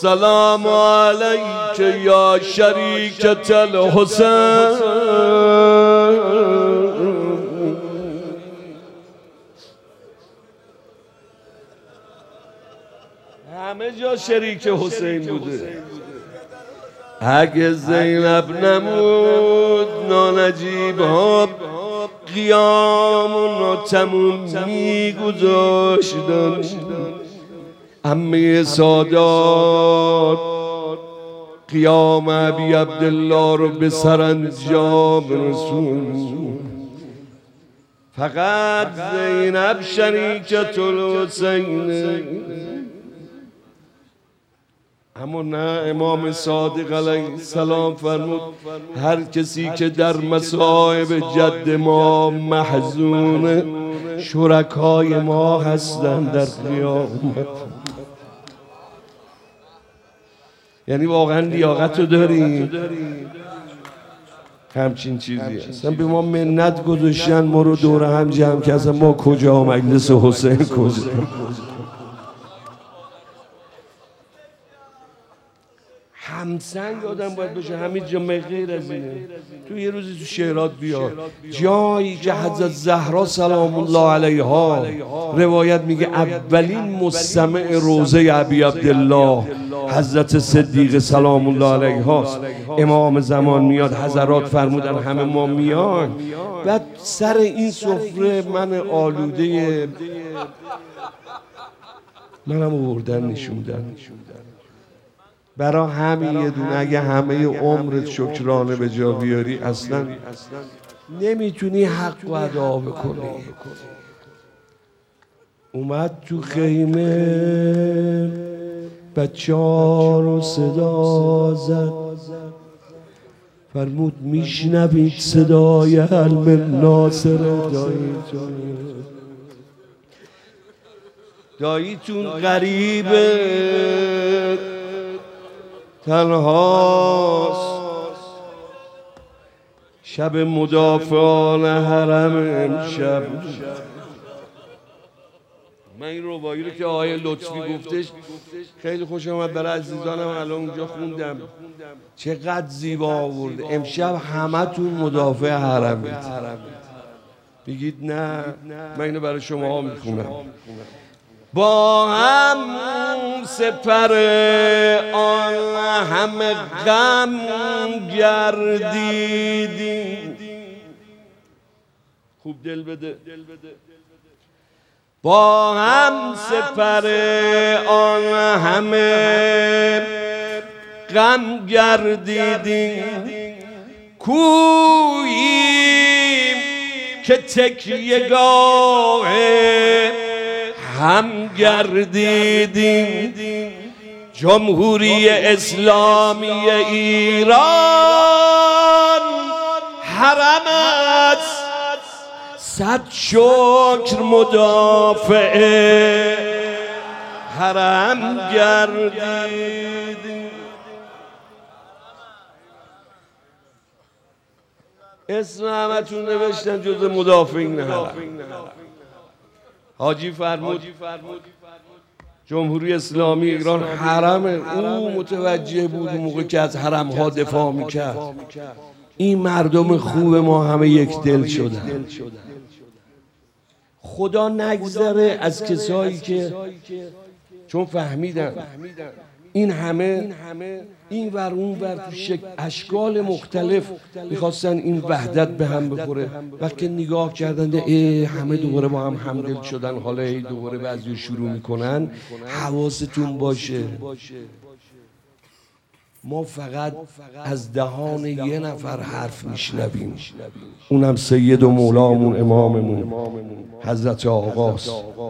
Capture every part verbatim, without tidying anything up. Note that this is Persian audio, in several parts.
السلام علیک یا شریکة الحسین. همه جا شریک حسین بوده. اگه زینب نمود نانجیب ها قیام و تموم میگذاشتن. عمه سادات قیام ابی عبدالله رو به سرانجام رسون. فقط زینب شریکة الحسین. اما نه، امام صادق علیه السلام فرمود هر کسی که در مصائب جد ما محزونه شرکای ما هستند در قیامت. یعنی واقعا لیاقت رو داریم همچین چیزی هست. به ما منت گذاشتن ما رو دور هم جمع که اصلا ما کجا مجلس حسین کجا. همسنگ آدم باید بشه، همین جامعه غیر از اینه. تو یه روزی تو شعرات بیار جایی که حضرت زهرا سلام الله علیها روایت میگه اولین مستمع روضه ابی عبدالله حضرت صدیق سلام الله علیهاست. امام زمان میاد، حضرات فرمودن همه ما میان، بعد سر این سفره من آلوده منم آوردن نشوندن. برای همین یه دونه اگه همه عمرت شکرانه به جا بیاری اصلا نمیتونی حق و ادا بکنی. اومد تو خیمه بچه ها رو صدا زد، فرمود میشنوید صدای علم ناصر دایی داییتون غریبه تنهاست، شب مدافعان حرم امشب. من این ربایی رو که آقای لطفی گفتش خیلی خوش آمد، برای عزیزانم الان اونجا خوندم. چقدر زیبا آورده. امشب همه تون مدافع حرمید. بگید نه، من اینو برای شما ها میخونم. با هم سپر آن همه غم گردیدیم. خوب دل بده. با هم سپر آن همه غم گردیدیم. کوییم که تکیه‌گاه هم گردیدیم. جمهوری اسلامی ایران حرم است، صد شکر مدافع حرم گردیدیم. اسم همتون نوشتن جز مدافعین حرم. حاجی فرمود جمهوری اسلامی ایران حرم، او متوجه بود اون موقع که از حرم ها دفاع میکرد. این مردم خوب ما همه یک دل شدن. خدا نگذره از کسایی که چون فهمیدن این همه این ور اون ور تو شکل اشکال مختلف میخواستن این وحدت به هم بخوره، وقتی نگاه کردن ای همه دوباره با هم همدل شدن، حالا ای دوباره بعضی شروع میکنن. حواستون باشه ما فقط از دهان یه نفر حرف میشنویم، اونم سید و مولامون اماممون حضرت آقاست.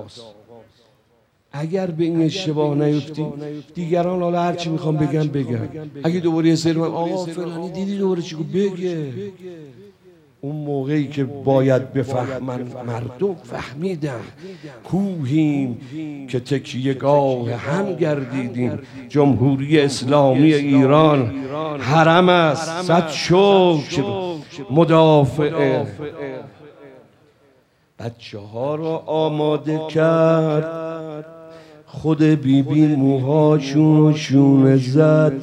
اگر به این اشتباه نیفتیم دیگران حالا هرچی میخوام بگم بگم. اگه دوباره یه سری من آقا فلانی دیدی دوباره چی گفت بگه. اون موقعی که باید بفهمن مردم فهمیدن. کوهیم که تکیه‌گاه هم گردیدیم. جمهوری اسلامی ایران حرم است، صد شکر مدافع. بچه ها را آماده کرد خود بی بی موهاشون شونه زد،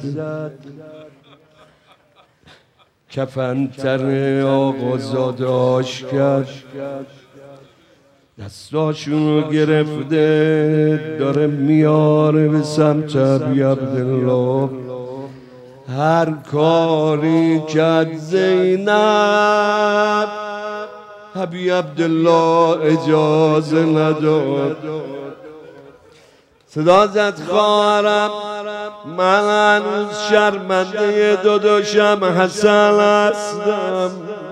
کفن تر آقازاداش کرد، دستاشونو گرفته داره میاره به سمت ابی عبدالله. هر کاری کرد زینب ابی عبدالله اجازه نداد. صدا زد خواهرم من هنوز شرمنده داداشم حسن هستم.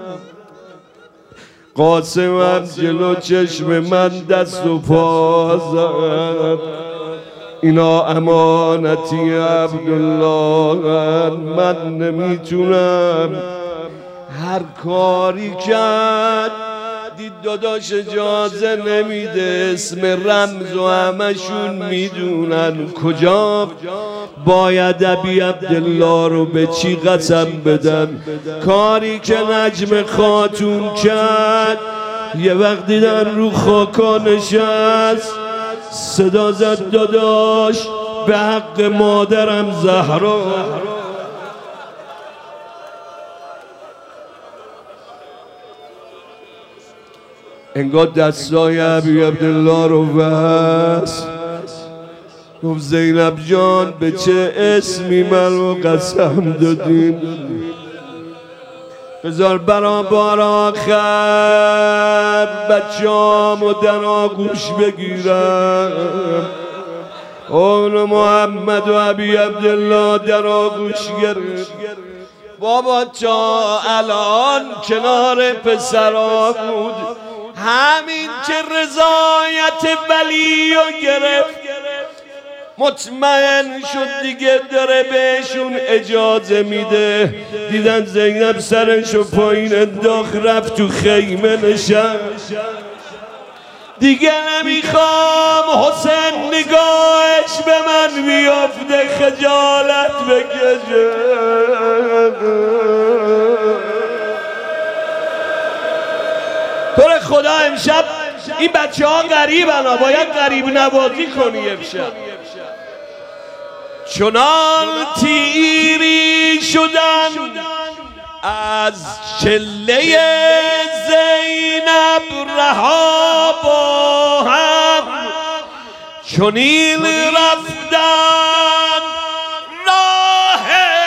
قاسمم جلو چشم من دست و پا زد، اینا امانتی عبدالله، من نمیتونم. هر کاری کرد دید داداش اجازه نمیده، اسم رمز و همشون میدونن کجا باید ابی عبدالله رو به چی قسم بدن. کاری که نجم خاتون کرد یه وقت دیدن رو خاکا نشست، صدا زد داداش به حق مادرم زهرا. انگار دستای ابی عبدالله رو بست، گفت زینب جان به چه اسمی من رو قسم دادیم؟ بذار برا بار آخر بچه‌امو در آغوش بگیرم. اون محمد و ابی عبدالله در آغوش گرفت. بابا تا الان کنار پسرا بود، همین که رضایت ولی رو گرفت مطمئن شد دیگه داره بهشون اجازه میده. دیدن زینب سرشو پایین انداخت رفت تو خیمه نشست. دیگه نمیخوام حسین نگاهش به من بیافته خجالت بکشه. تو رو خدا امشب این بچه ها غریبن ها، باید غریب نوازی کنی امشب. چنان تیری شدن از چله زینب رها با هم، چنین رفتن راه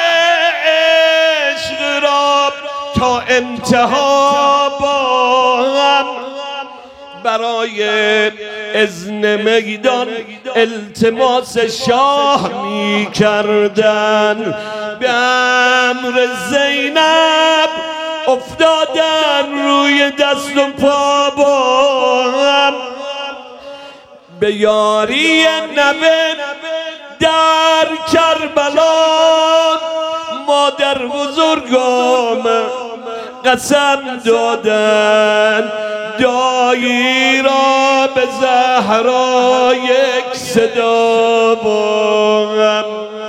عشق را تا انتها با هم. برای اذن میدان التماس شاه می کردن، به امر زینب افتادن روی دست و پا با هم. به یاری نبه در کربلا مادر بزرگام قسم دادن، دایی را به زهرا یک صدا با هم.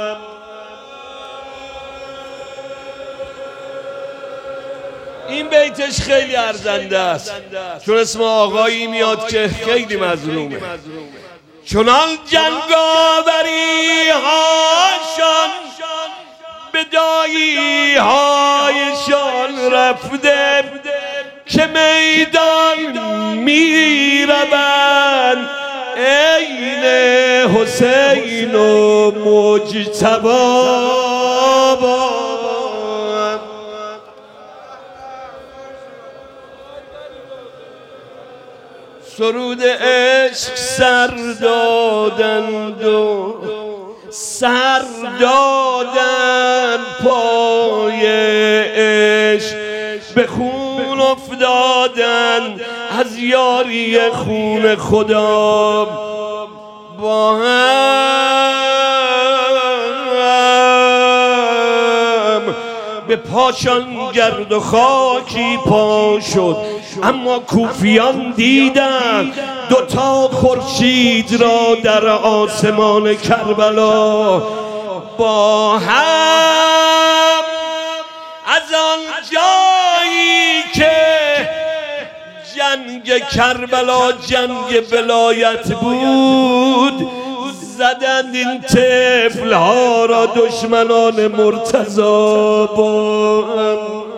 این بیتش خیلی ارزنده است چون اسم آقایی میاد که خیلی مظلومه. چنان جنگاوری هاشان به دایی هایشان رفته که میدان میروند عین حسین و مجتبی. سرود عشق سر دادند و سر دادن پای عشق، به خون افتادن از یاری خون خدا با هم. به پاشان گرد و خاکی پا شد، اما کوفیان دیدن دوتا خورشید را در آسمان کربلا با هم. از آن جایی که جنگ کربلا جنگ ولایت بود، زدند این طفل ها را دشمنان مرتضی با هم.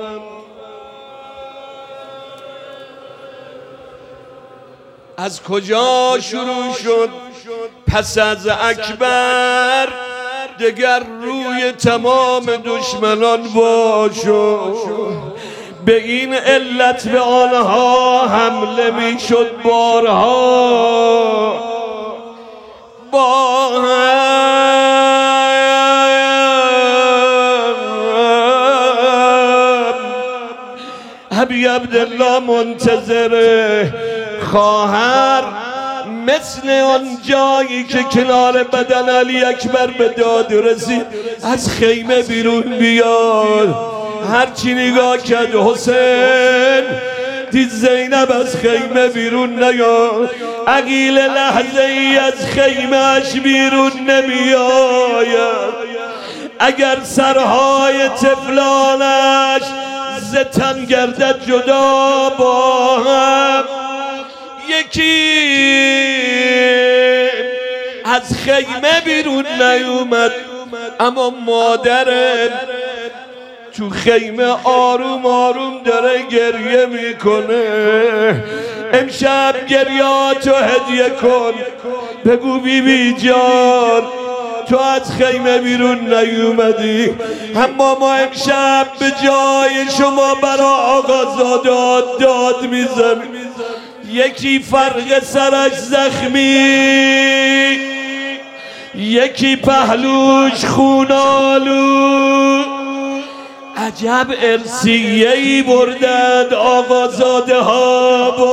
از کجا شروع شد پس از اکبر دگر روی تمام دشمنان وا شد. به این علت به آنها حمله می شد بارها با هم. ابی عبدالله منتظر خواهر مثل آن جایی که کنار بدن علی اکبر به داد رسید از خیمه بیرون بیاد. هرچی نگاه کرد حسین دید زینب از خیمه بیرون نیاد. عقیل لحظه ای از خیمه اش بیرون نمیآید. اگر سرهای طفلانش ز تن گردد جدا با هم. یکی از خیمه بیرون نیومد اما مادرم تو خیمه آروم آروم داره گریه میکنه. امشب گریاتو هدیه کن، بگو بی بی جان تو از خیمه بیرون نیومدی اما ما امشب به جای شما برا آقازاده داد میزنیم. یکی فرق سرش زخمی، یکی پهلوش خونالو. عجب ارسیه‌ای بردند آقازاده ها با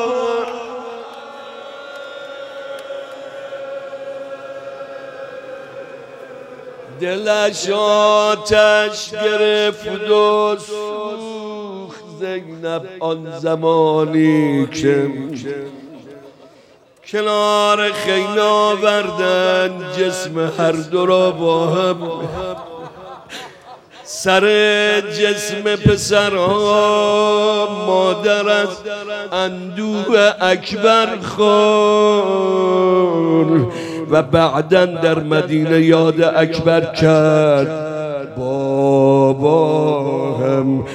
دلش آتش گرفت و سوخت زینب آن زمانی که کنار خیمه آوردن جسم هر دو را با هم. سر جسم پسرها مادر از اندوه اکبر خون و بعداً در مدینه یاد اکبر کرد بابا هم.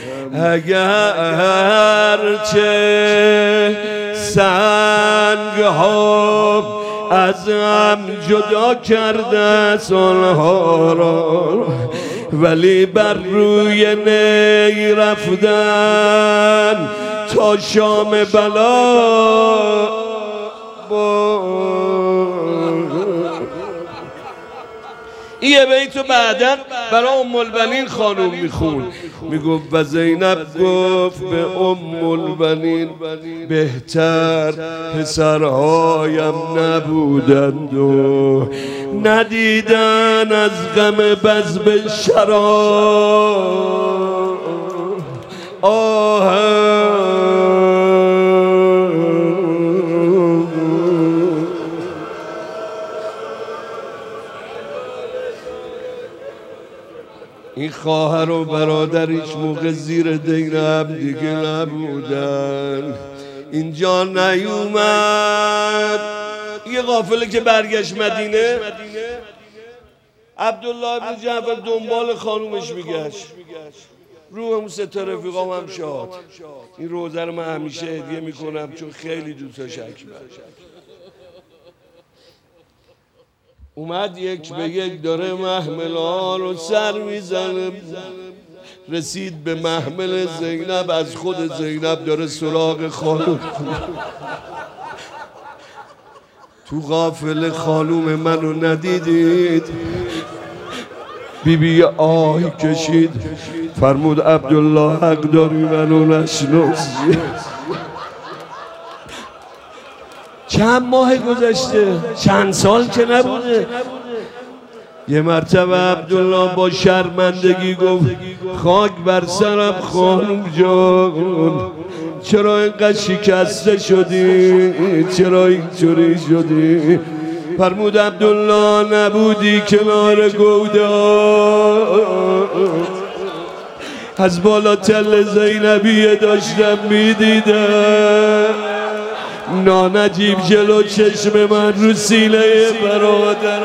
اگرچه سنگ ها از هم جدا کرده سالها را ولی بر روی نی رفتن تا شام بلا با یه بیتو بعدن برای ام البنین خانوم میخون میگفت و زینب گفت به ام البنین بهتر پسرهایم نبودند و ندیدن از غم بزم شراب آهم. این خواهر و برادر هیچ موقع زیر دینم دیگه نبودن. اینجا نیومد یه قافله که برگشت مدینه. عبدالله بن جعفر دنبال خانومش میگشت. روح اون سه تا رفیقام هم شاد. این روزه رو من همیشه هدیه میکنم چون خیلی دوستاش اکبر. اومد یک به یک داره محمل ها رو سر میزنه. رسید به محمل زینب، از خود زینب داره سراغ خانوم. تو قافله خانوم منو ندیدید؟ بی بی آه کشید فرمود عبدالله حق داری منو نشناسی. چند ماه گذشته، چند سال که نبوده. یه مرتبه عبدالله با شرمندگی گفت خاک بر سرم خانم جان، چرا اینقدر شکسته شدی؟ چرا اینجوری شدی؟ فرمود عبدالله نبودی کنار گودا، از بالا تل زینبیه داشتم میدیدم. نانجیب جلو چشم من رو سینه برادر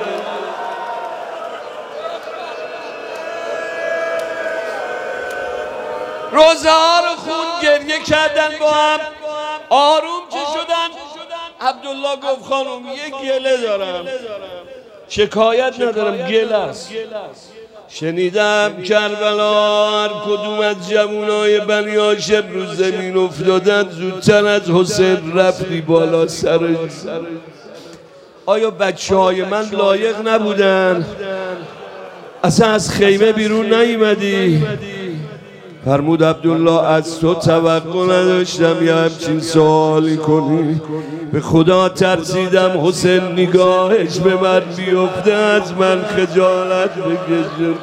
روزه ها رو خون گریه کردن با هم آروم که شدن عبدالله گفت خانم یه گله دارم شکایت ندارم گله است شنیدم کربلا هر کدوم از جوانای بنی هاشم رو زمین افتادن زودتر از حسین رفتی بالا سرش آیا بچه های من لایق نبودن اصلا از خیمه بیرون نیومدی فرمود عبدالله از تو توقع نداشتم یه همچین سوالی کنی به خدا ترسیدم حسین نگاهش به من بیفته از من خجالت بکشه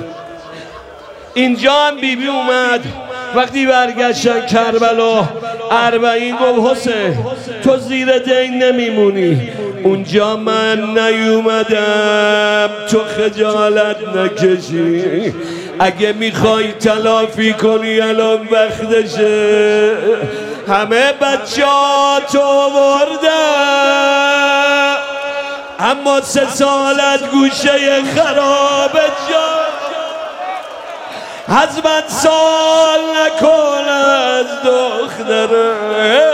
اینجا هم بیبی بی اومد وقتی برگشتن کربلا اربعین گفت حسین تو زیر دین نمیمونی اونجا من نیومدم تو خجالت نکشی اگه میخوای تلافی کنی الان وقتشه همه بچه ها تو ورده اما سه سالت گوشه خراب جا از من سال نکن از دختره